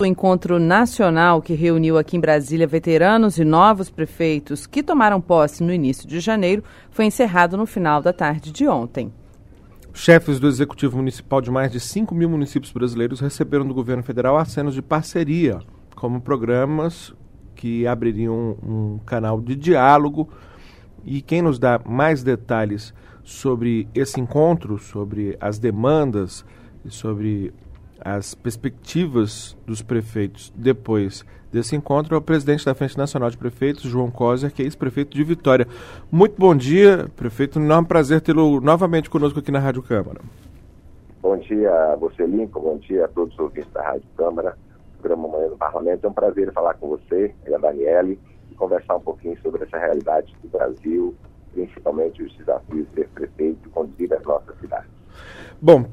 o encontro nacional que reuniu aqui em Brasília veteranos e novos prefeitos que tomaram posse no início de janeiro foi encerrado no final da tarde de ontem. Chefes do Executivo Municipal de mais de 5 mil municípios brasileiros receberam do governo federal acenos de parceria, como programas que abririam um canal de diálogo. E quem nos dá mais detalhes sobre esse encontro, sobre as demandas e sobre as perspectivas dos prefeitos depois desse encontro é o presidente da Frente Nacional de Prefeitos, João Coser, que é ex-prefeito de Vitória. Muito bom dia, prefeito. Um enorme prazer tê-lo novamente conosco aqui na Rádio Câmara. Bom dia a você, Lincoln. Bom dia a todos os ouvintes da Rádio Câmara, programa Manhã no Parlamento. É um prazer falar com você e a Daniele e conversar um pouquinho sobre essa realidade do Brasil, principalmente os desafios de ser prefeito e conduzir as nossas cidades. Bom,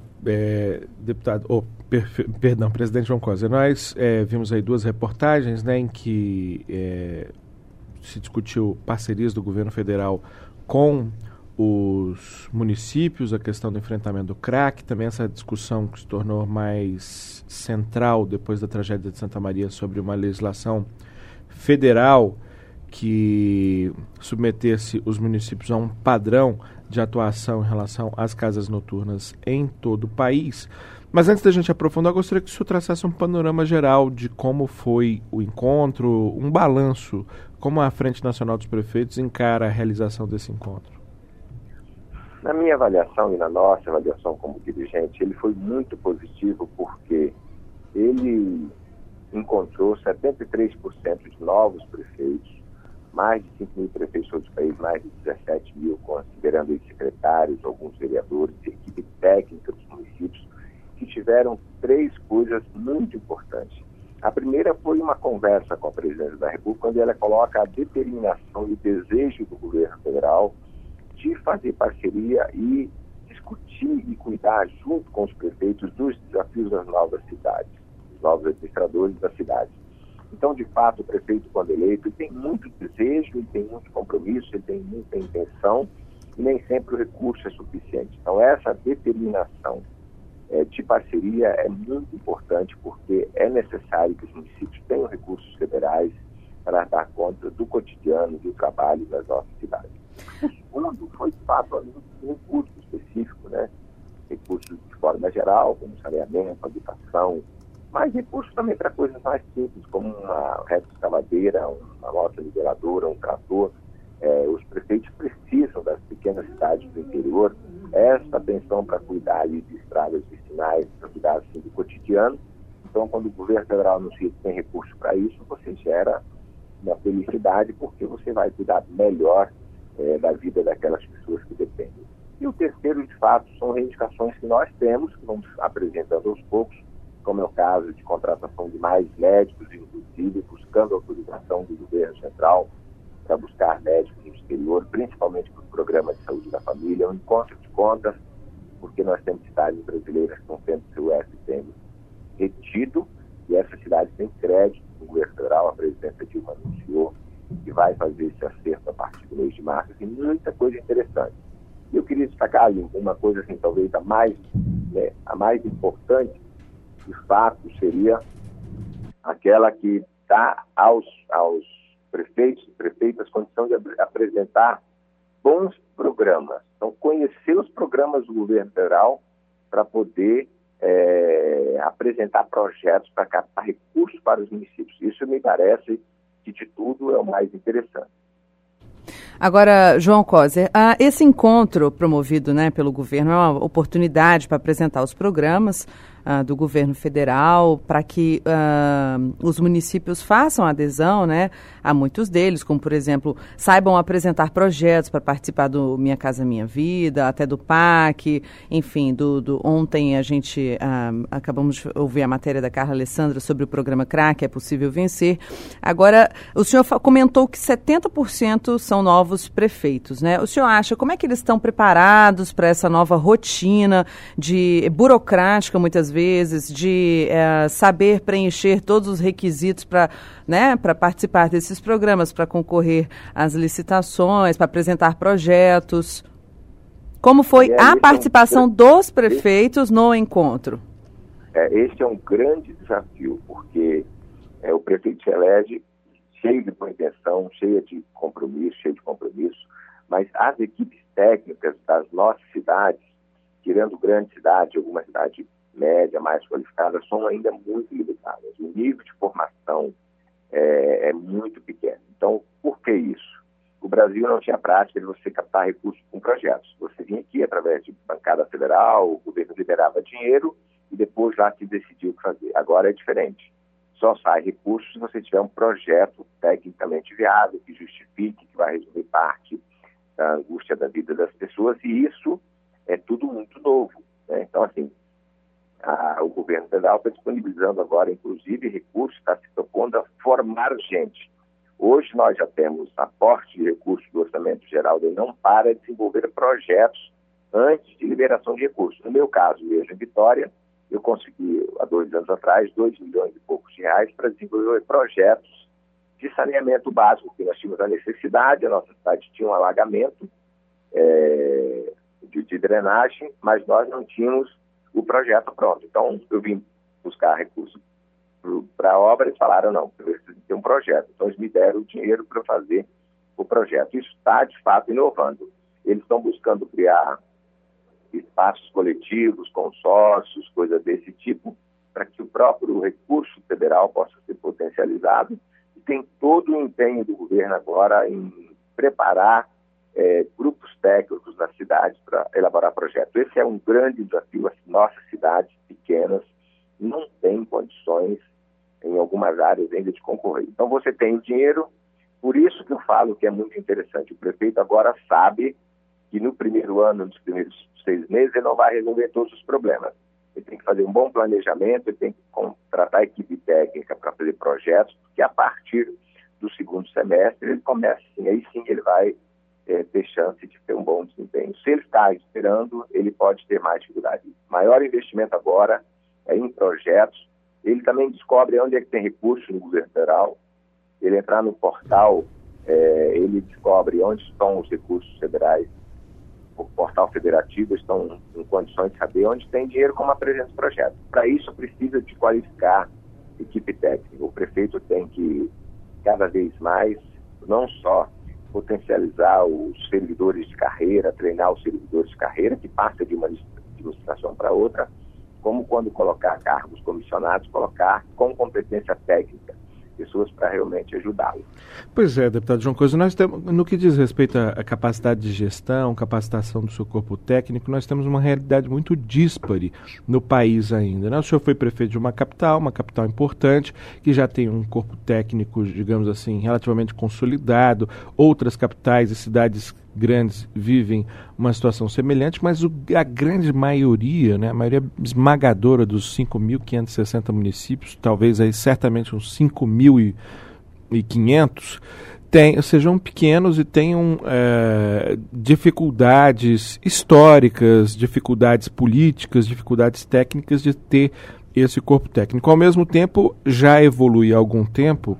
presidente João Coser, nós vimos aí duas reportagens, né, em que se discutiu parcerias do governo federal com os municípios, a questão do enfrentamento do crack, também essa discussão que se tornou mais central depois da tragédia de Santa Maria sobre uma legislação federal que submetesse os municípios a um padrão de atuação em relação às casas noturnas em todo o país. Mas antes da gente aprofundar, eu gostaria que o senhor traçasse um panorama geral de como foi o encontro, um balanço, como a Frente Nacional dos Prefeitos encara a realização desse encontro. Na minha avaliação e na nossa avaliação como dirigente, ele foi muito positivo porque ele encontrou 73% de novos prefeitos, mais de 5 mil prefeitos de todo o país, mais de 17 mil, considerando os secretários, alguns vereadores, equipe técnica dos municípios, que tiveram 3 coisas muito importantes. A primeira foi uma conversa com a presidente da República, onde ela coloca a determinação e o desejo do governo federal de fazer parceria e discutir e cuidar junto com os prefeitos dos desafios das novas cidades, dos novos administradores das cidades. Então, de fato, o prefeito, quando eleito, ele tem muito desejo, ele tem muito compromisso, ele tem muita intenção e nem sempre o recurso é suficiente. Então, essa determinação de parceria é muito importante porque é necessário que os municípios tenham recursos federais para dar conta do cotidiano, do trabalho das nossas cidades. O segundo foi, de fato, um recurso específico, né? Recursos de forma geral, como saneamento, habitação, mas recursos também para coisas mais simples, como uma retroescavadeira, uma moto-niveladora, um trator. Os prefeitos precisam das pequenas cidades do interior essa atenção para cuidar de estradas vicinais, para cuidar assim, do cotidiano. Então, quando o governo federal anuncia que tem recurso para isso, você gera uma felicidade porque você vai cuidar melhor da vida daquelas pessoas que dependem. E o terceiro, de fato, são reivindicações que nós temos, que vamos apresentando aos poucos, como é o caso de contratação de mais médicos, inclusive buscando autorização do governo central para buscar médicos no exterior, principalmente para o programa de saúde da família, um encontro de contas, porque nós temos cidades brasileiras que estão tendo seu FTM retido, e essas cidades têm crédito no governo federal. A presidenta Dilma anunciou que vai fazer esse acerto a partir do mês de março, e muita coisa interessante. E eu queria destacar ali uma coisa, assim, talvez a mais importante, de fato, seria aquela que dá aos prefeitos e prefeitas condição de apresentar bons programas. Então, conhecer os programas do governo federal para poder apresentar projetos para captar recursos para os municípios. Isso me parece que, de tudo, é o mais interessante. Agora, João Coser, esse encontro promovido, né, pelo governo é uma oportunidade para apresentar os programas do governo federal, para que os municípios façam adesão, né, a muitos deles, como, por exemplo, saibam apresentar projetos para participar do Minha Casa Minha Vida, até do PAC, enfim, ontem a gente acabamos de ouvir a matéria da Carla Alessandra sobre o programa CRAC, É Possível Vencer. Agora, o senhor comentou que 70% são novos prefeitos, né? O senhor acha, como é que eles estão preparados para essa nova rotina burocrática, muitas vezes, de saber preencher todos os requisitos para participar desses programas, para concorrer às licitações, para apresentar projetos? Como foi a participação dos prefeitos no encontro? Este é um grande desafio, porque o prefeito se elege cheio de boa intenção, cheio de compromisso, mas as equipes técnicas das nossas cidades, tirando grandes cidades, alguma cidade média, mais qualificada, são ainda muito limitadas. O nível de formação é muito pequeno. Então, por que isso? O Brasil não tinha prática de você captar recursos com projetos. Você vinha aqui através de bancada federal, o governo liberava dinheiro e depois lá se decidiu o que fazer. Agora é diferente. Só sai recurso se você tiver um projeto tecnicamente viável, que justifique, que vai resolver parte da angústia da vida das pessoas, e isso é tudo muito novo, né? Então, assim, o governo federal está disponibilizando agora, inclusive, recursos, está se propondo a formar gente. Hoje nós já temos aporte de recursos do Orçamento Geral da União para desenvolver projetos antes de liberação de recursos. No meu caso, mesmo em Vitória, eu consegui, há 2 anos atrás, 2 milhões e poucos de reais para desenvolver projetos de saneamento básico, porque nós tínhamos a necessidade, a nossa cidade tinha um alagamento de drenagem, mas nós não tínhamos o projeto pronto. Então, eu vim buscar recursos para a obra e falaram, não, eu preciso ter um projeto. Então, eles me deram o dinheiro para fazer o projeto. Isso está, de fato, inovando. Eles estão buscando criar espaços coletivos, consórcios, coisas desse tipo, para que o próprio recurso federal possa ser potencializado. E tem todo o empenho do governo agora em preparar grupos técnicos nas cidades para elaborar projetos. Esse é um grande desafio. As nossas cidades pequenas não têm condições, em algumas áreas, ainda de concorrer. Então, você tem o dinheiro, por isso que eu falo que é muito interessante. O prefeito agora sabe que no primeiro ano, nos primeiros 6 meses, ele não vai resolver todos os problemas. Ele tem que fazer um bom planejamento, ele tem que contratar a equipe técnica para fazer projetos, porque a partir do segundo semestre ele começa assim, aí sim ele vai ter chance de ter um bom desempenho. Se ele está esperando, ele pode ter mais dificuldade. O maior investimento agora é em projetos. Ele também descobre onde é que tem recursos no governo federal. Ele entrar no portal, ele descobre onde estão os recursos federais. O portal federativo estão em condições de saber onde tem dinheiro, como apresenta os projetos. Para isso, precisa de qualificar equipe técnica. O prefeito tem que, cada vez mais, não só potencializar os servidores de carreira, treinar os servidores de carreira, que passa de uma administração para outra, como quando colocar cargos comissionados, colocar com competência técnica pessoas para realmente ajudá-lo. Pois é, deputado João Coser, nós temos, no que diz respeito à capacidade de gestão, capacitação do seu corpo técnico, nós temos uma realidade muito díspare no país ainda, né? O senhor foi prefeito de uma capital importante, que já tem um corpo técnico, digamos assim, relativamente consolidado. Outras capitais e cidades grandes vivem uma situação semelhante, mas a grande maioria, né, a maioria esmagadora dos 5.560 municípios, talvez aí certamente uns 5.500, sejam pequenos e tenham dificuldades históricas, dificuldades políticas, dificuldades técnicas de ter esse corpo técnico. Ao mesmo tempo, já evolui há algum tempo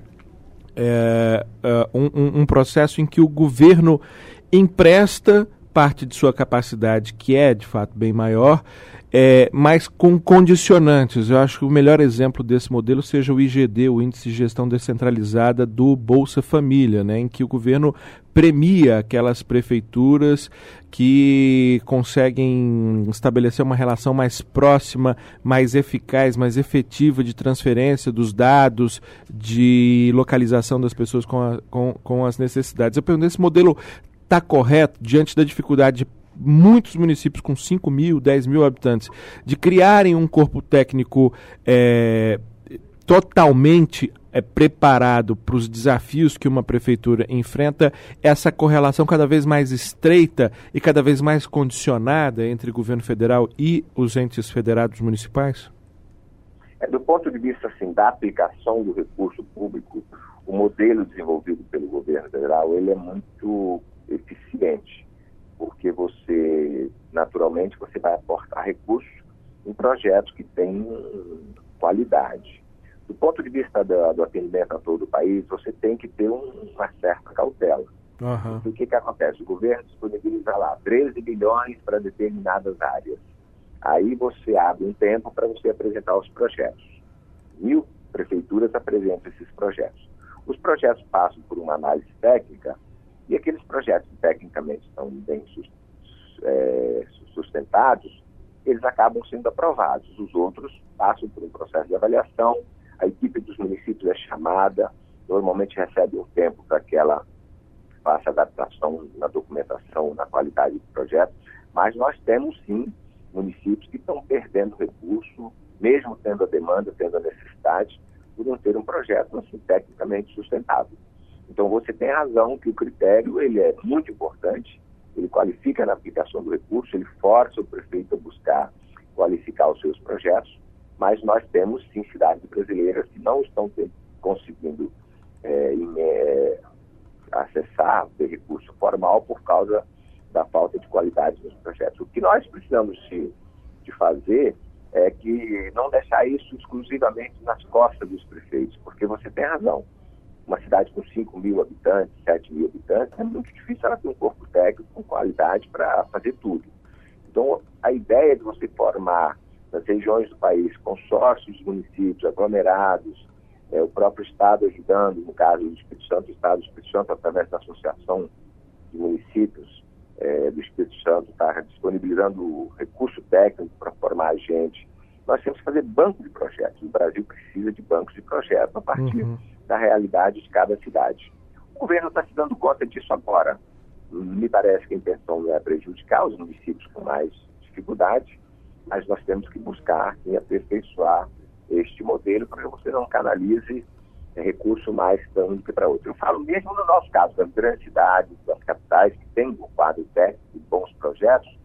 um processo em que o governo empresta parte de sua capacidade, que é de fato bem maior, mas com condicionantes. Eu acho que o melhor exemplo desse modelo seja o IGD, o Índice de Gestão Descentralizada do Bolsa Família, né, em que o governo premia aquelas prefeituras que conseguem estabelecer uma relação mais próxima, mais eficaz, mais efetiva de transferência dos dados, de localização das pessoas com as necessidades. Eu pergunto, esse modelo está correto diante da dificuldade de muitos municípios com 5.000, 10.000 habitantes de criarem um corpo técnico totalmente preparado para os desafios que uma prefeitura enfrenta, essa correlação cada vez mais estreita e cada vez mais condicionada entre o governo federal e os entes federados municipais? Do ponto de vista assim, da aplicação do recurso público, o modelo desenvolvido pelo governo federal ele é muito eficiente, porque naturalmente você vai aportar recursos em projetos que têm qualidade. Do ponto de vista do atendimento a todo o país, você tem que ter uma certa cautela. Uhum. O que acontece? O governo disponibiliza lá 13 bilhões para determinadas áreas. Aí você abre um tempo para você apresentar os projetos. 1.000 prefeituras apresentam esses projetos. Os projetos passam por uma análise técnica e aqueles projetos que tecnicamente estão bem sustentados, eles acabam sendo aprovados. Os outros passam por um processo de avaliação, a equipe dos municípios é chamada, normalmente recebe um tempo para que ela faça adaptação na documentação, na qualidade do projeto, mas nós temos sim municípios que estão perdendo recurso, mesmo tendo a demanda, tendo a necessidade, por não ter um projeto assim, tecnicamente sustentável. Então você tem razão que o critério ele é muito importante, ele qualifica na aplicação do recurso, ele força o prefeito a buscar qualificar os seus projetos, mas nós temos sim cidades brasileiras que não estão conseguindo acessar o recurso formal por causa da falta de qualidade dos projetos. O que nós precisamos de fazer é que não deixar isso exclusivamente nas costas dos prefeitos, porque você tem razão. Uma cidade com 5.000 habitantes, 7.000 habitantes, é muito difícil ela ter um corpo técnico com qualidade para fazer tudo. Então, a ideia de você formar nas regiões do país consórcios de municípios, aglomerados, o próprio Estado ajudando, no caso do Espírito Santo, o Estado do Espírito Santo, através da Associação de Municípios do Espírito Santo, está disponibilizando recurso técnico para formar gente. Nós temos que fazer banco de projetos. O Brasil precisa de bancos de projetos a partir da realidade de cada cidade. O governo está se dando conta disso agora. Me parece que a intenção não é prejudicar os municípios com mais dificuldade, mas nós temos que buscar e aperfeiçoar este modelo para que você não canalize recurso mais para um do que para outro. Eu falo mesmo no nosso caso, das grandes cidades, das capitais que têm um quadro técnico de bons projetos,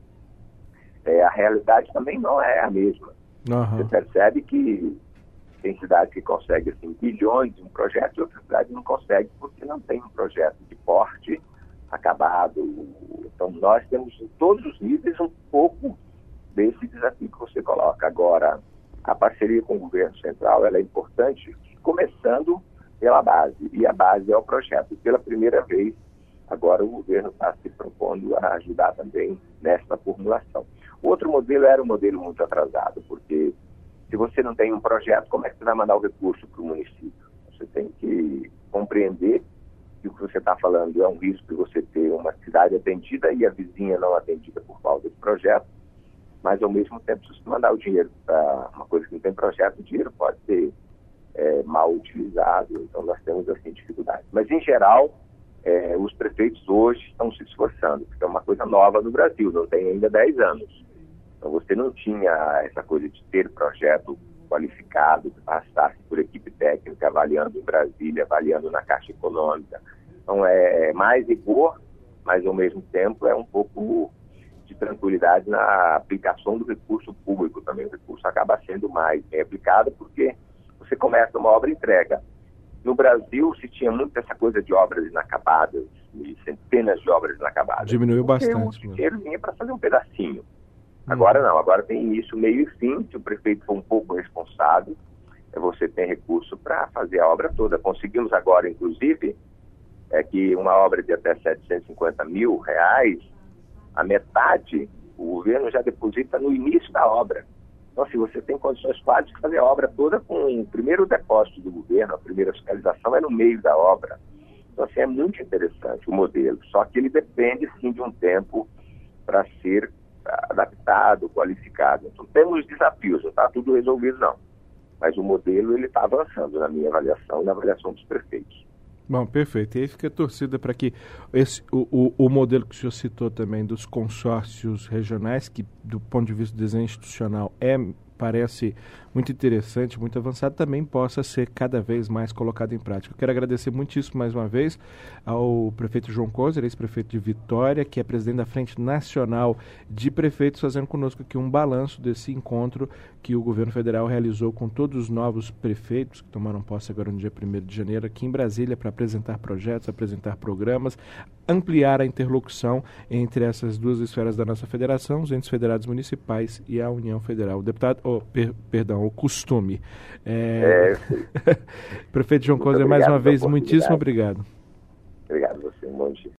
a realidade também não é a mesma. Você percebe que tem cidades que conseguem assim, bilhões de um projeto e outras cidades não conseguem porque não tem um projeto de porte acabado. Então nós temos em todos os níveis um pouco desse desafio que você coloca. Agora, a parceria com o governo central ela é importante, começando pela base, e a base é o projeto. Pela primeira vez, agora o governo está se propondo a ajudar também nessa formulação. O outro modelo era um modelo muito atrasado, porque se você não tem um projeto, como é que você vai mandar o recurso para o município? Você tem que compreender que o que você está falando é um risco de você ter uma cidade atendida e a vizinha não atendida por falta de projeto, mas ao mesmo tempo, se você mandar o dinheiro para uma coisa que não tem projeto, o dinheiro pode ser mal utilizado, então nós temos assim dificuldades. Mas em geral, os prefeitos hoje estão se esforçando, porque é uma coisa nova no Brasil, não tem ainda 10 anos. Então você não tinha essa coisa de ter projeto qualificado, que passasse por equipe técnica, avaliando em Brasília, avaliando na Caixa Econômica. Então é mais rigor, mas ao mesmo tempo é um pouco de tranquilidade na aplicação do recurso público também. O recurso acaba sendo mais bem aplicado porque você começa uma obra e entrega. No Brasil se tinha muito essa coisa de obras inacabadas, de centenas de obras inacabadas. Diminuiu bastante. O dinheiro vinha para fazer um pedacinho. Agora não, agora tem início, meio e fim. Se o prefeito for um pouco responsável, você tem recurso para fazer a obra toda. Conseguimos agora, inclusive, que uma obra de até R$750 mil, a metade o governo já deposita no início da obra. Então, se você tem condições quase de fazer a obra toda com o primeiro depósito do governo, a primeira fiscalização é no meio da obra. Então, assim, é muito interessante o modelo, só que ele depende, sim, de um tempo para ser adaptado, qualificado. Então, temos desafios, não está tudo resolvido, não. Mas o modelo ele está avançando na minha avaliação e na avaliação dos prefeitos. Bom, perfeito. E aí fica a torcida para que o modelo que o senhor citou também dos consórcios regionais, que do ponto de vista do desenho institucional parece muito interessante, muito avançado, também possa ser cada vez mais colocado em prática. Eu quero agradecer muitíssimo mais uma vez ao prefeito João Coser, ex-prefeito de Vitória, que é presidente da Frente Nacional de Prefeitos, fazendo conosco aqui um balanço desse encontro que o governo federal realizou com todos os novos prefeitos que tomaram posse agora no dia 1º de janeiro aqui em Brasília para apresentar projetos, apresentar programas, ampliar a interlocução entre essas duas esferas da nossa federação, os entes federados municipais e a União Federal. O deputado, o costume. Prefeito João Coser, mais uma vez, muitíssimo obrigado. Obrigado a você, um bom dia.